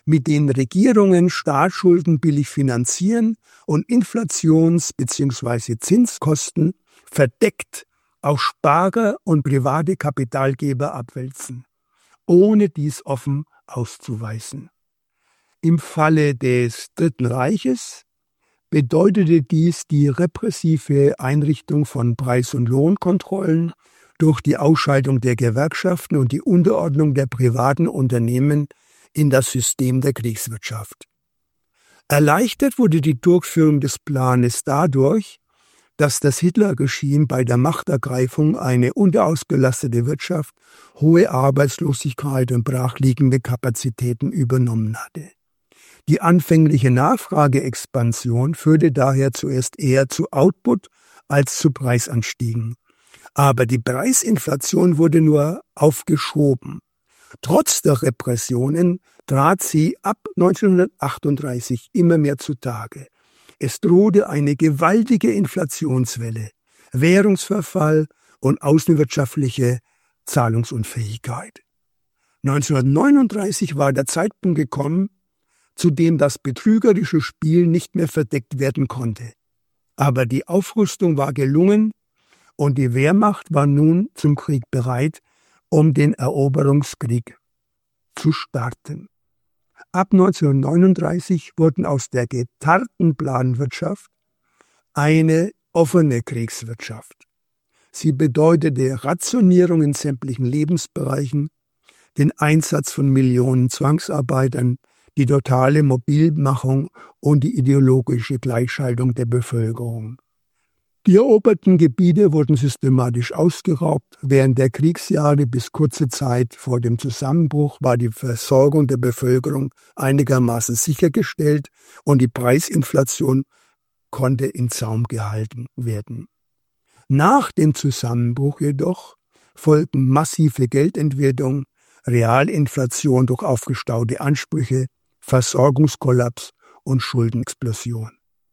mit denen Regierungen Staatsschulden billig finanzieren und Inflations- bzw. Zinskosten verdeckt auf Sparer und private Kapitalgeber abwälzen, ohne dies offen auszuweisen. Im Falle des Dritten Reiches bedeutete dies die repressive Einrichtung von Preis- und Lohnkontrollen durch die Ausschaltung der Gewerkschaften und die Unterordnung der privaten Unternehmen in das System der Kriegswirtschaft. Erleichtert wurde die Durchführung des Planes dadurch, dass das Hitlerregime bei der Machtergreifung eine unterausgelastete Wirtschaft, hohe Arbeitslosigkeit und brachliegende Kapazitäten übernommen hatte. Die anfängliche Nachfrageexpansion führte daher zuerst eher zu Output als zu Preisanstiegen. Aber die Preisinflation wurde nur aufgeschoben. Trotz der Repressionen trat sie ab neunzehnhundertachtunddreißig immer mehr zutage. Es drohte eine gewaltige Inflationswelle, Währungsverfall und außenwirtschaftliche Zahlungsunfähigkeit. neunzehnhundertneununddreißig war der Zeitpunkt gekommen, zu dem das betrügerische Spiel nicht mehr verdeckt werden konnte. Aber die Aufrüstung war gelungen und die Wehrmacht war nun zum Krieg bereit, um den Eroberungskrieg zu starten. Ab neunzehnhundertneununddreißig wurden aus der getarnten Planwirtschaft eine offene Kriegswirtschaft. Sie bedeutete Rationierung in sämtlichen Lebensbereichen, den Einsatz von Millionen Zwangsarbeitern, die totale Mobilmachung und die ideologische Gleichschaltung der Bevölkerung. Die eroberten Gebiete wurden systematisch ausgeraubt. Während der Kriegsjahre bis kurze Zeit vor dem Zusammenbruch war die Versorgung der Bevölkerung einigermaßen sichergestellt und die Preisinflation konnte in Zaum gehalten werden. Nach dem Zusammenbruch jedoch folgten massive Geldentwertung, Realinflation durch aufgestaute Ansprüche, Versorgungskollaps und Schuldenexplosion.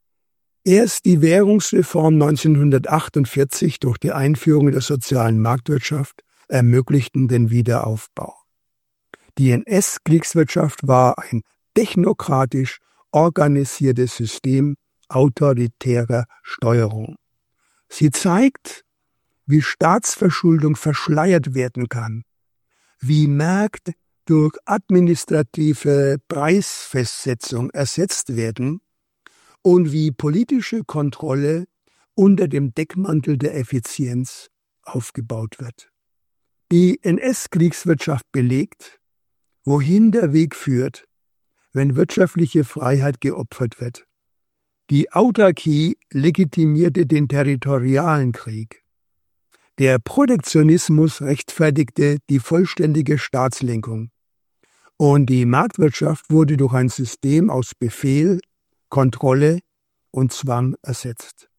Erst die Währungsreform neunzehnhundertachtundvierzig durch die Einführung der sozialen Marktwirtschaft ermöglichten den Wiederaufbau. Die N S-Kriegswirtschaft war ein technokratisch organisiertes System autoritärer Steuerung. Sie zeigt, wie Staatsverschuldung verschleiert werden kann, wie Märkte durch administrative Preisfestsetzung ersetzt werden und wie politische Kontrolle unter dem Deckmantel der Effizienz aufgebaut wird. Die N S-Kriegswirtschaft belegt, wohin der Weg führt, wenn wirtschaftliche Freiheit geopfert wird. Die Autarkie legitimierte den territorialen Krieg. Der Protektionismus rechtfertigte die vollständige Staatslenkung. Und die Marktwirtschaft wurde durch ein System aus Befehl, Kontrolle und Zwang ersetzt.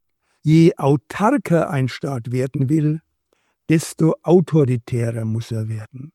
Je autarker ein Staat werden will, desto autoritärer muss er werden.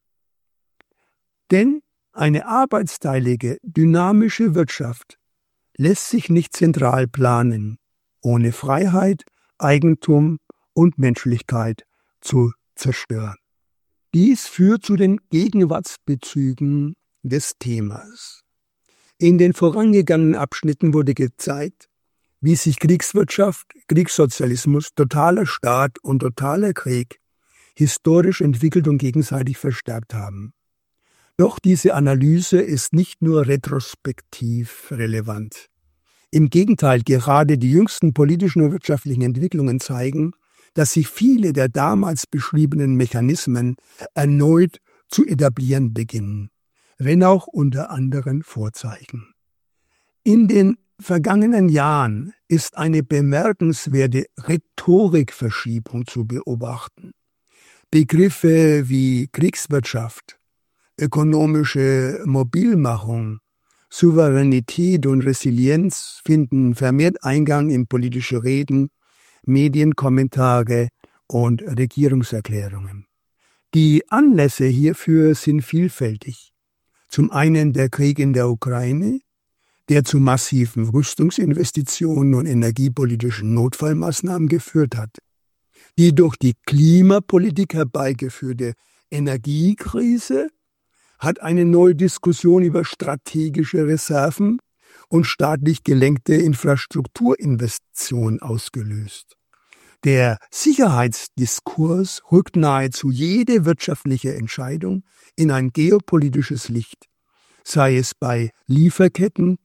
Denn eine arbeitsteilige, dynamische Wirtschaft lässt sich nicht zentral planen, ohne Freiheit, Eigentum und Menschlichkeit zu zerstören. Dies führt zu den Gegenwartsbezügen des Themas. In den vorangegangenen Abschnitten wurde gezeigt, wie sich Kriegswirtschaft, Kriegssozialismus, totaler Staat und totaler Krieg historisch entwickelt und gegenseitig verstärkt haben. Doch diese Analyse ist nicht nur retrospektiv relevant. Im Gegenteil, gerade die jüngsten politischen und wirtschaftlichen Entwicklungen zeigen, dass sich viele der damals beschriebenen Mechanismen erneut zu etablieren beginnen, wenn auch unter anderen Vorzeichen. In den vergangenen Jahren ist eine bemerkenswerte Rhetorikverschiebung zu beobachten. Begriffe wie Kriegswirtschaft, ökonomische Mobilmachung, Souveränität und Resilienz finden vermehrt Eingang in politische Reden, Medienkommentare und Regierungserklärungen. Die Anlässe hierfür sind vielfältig. Zum einen der Krieg in der Ukraine, der zu massiven Rüstungsinvestitionen und energiepolitischen Notfallmaßnahmen geführt hat. Die durch die Klimapolitik herbeigeführte Energiekrise hat eine neue Diskussion über strategische Reserven und staatlich gelenkte Infrastrukturinvestitionen ausgelöst. Der Sicherheitsdiskurs rückt nahezu jede wirtschaftliche Entscheidung in ein geopolitisches Licht, sei es bei Lieferketten,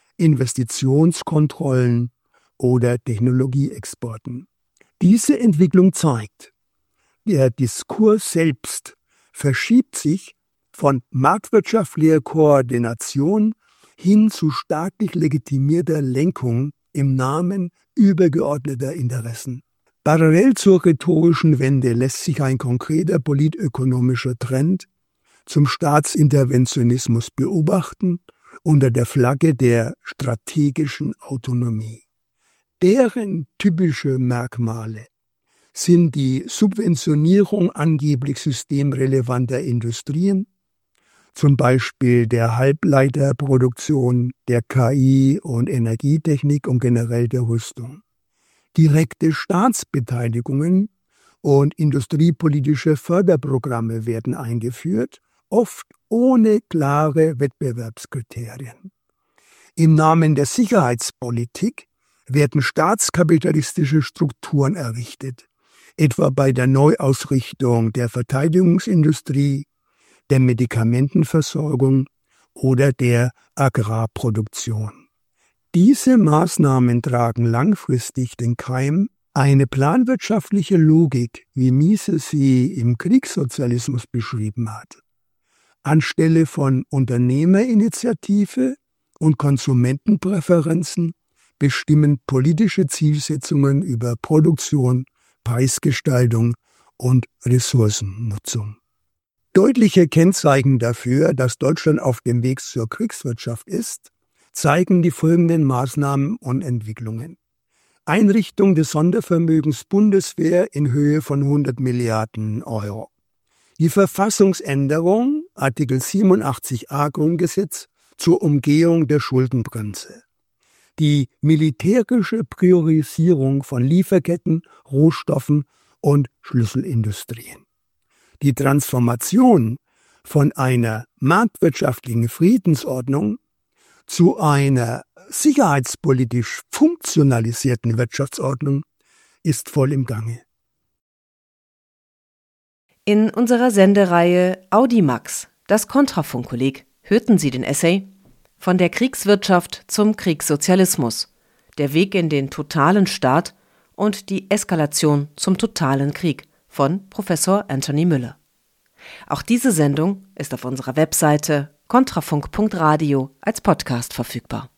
Investitionskontrollen oder Technologieexporten. Diese Entwicklung zeigt, der Diskurs selbst verschiebt sich von marktwirtschaftlicher Koordination hin zu staatlich legitimierter Lenkung im Namen übergeordneter Interessen. Parallel zur rhetorischen Wende lässt sich ein konkreter politökonomischer Trend zum Staatsinterventionismus beobachten unter der Flagge der strategischen Autonomie. Deren typische Merkmale sind die Subventionierung angeblich systemrelevanter Industrien, zum Beispiel der Halbleiterproduktion, der K I und Energietechnik und generell der Rüstung. Direkte Staatsbeteiligungen und industriepolitische Förderprogramme werden eingeführt, oft ohne klare Wettbewerbskriterien. Im Namen der Sicherheitspolitik werden staatskapitalistische Strukturen errichtet, etwa bei der Neuausrichtung der Verteidigungsindustrie, der Medikamentenversorgung oder der Agrarproduktion. Diese Maßnahmen tragen langfristig den Keim, eine planwirtschaftliche Logik, wie Mises sie im Kriegssozialismus beschrieben hat. Anstelle von Unternehmerinitiative und Konsumentenpräferenzen bestimmen politische Zielsetzungen über Produktion, Preisgestaltung und Ressourcennutzung. Deutliche Kennzeichen dafür, dass Deutschland auf dem Weg zur Kriegswirtschaft ist, zeigen die folgenden Maßnahmen und Entwicklungen. Einrichtung des Sondervermögens Bundeswehr in Höhe von hundert Milliarden Euro. Die Verfassungsänderung, Artikel siebenundachtzig a Grundgesetz, zur Umgehung der Schuldenbremse. Die militärische Priorisierung von Lieferketten, Rohstoffen und Schlüsselindustrien. Die Transformation von einer marktwirtschaftlichen Friedensordnung zu einer sicherheitspolitisch funktionalisierten Wirtschaftsordnung ist voll im Gange. In unserer Sendereihe Audimax, das Kontrafunkkolleg, hörten Sie den Essay Von der Kriegswirtschaft zum Kriegssozialismus, der Weg in den totalen Staat und die Eskalation zum totalen Krieg von Professor Anthony Müller. Auch diese Sendung ist auf unserer Webseite kontrafunk punkt radio als Podcast verfügbar.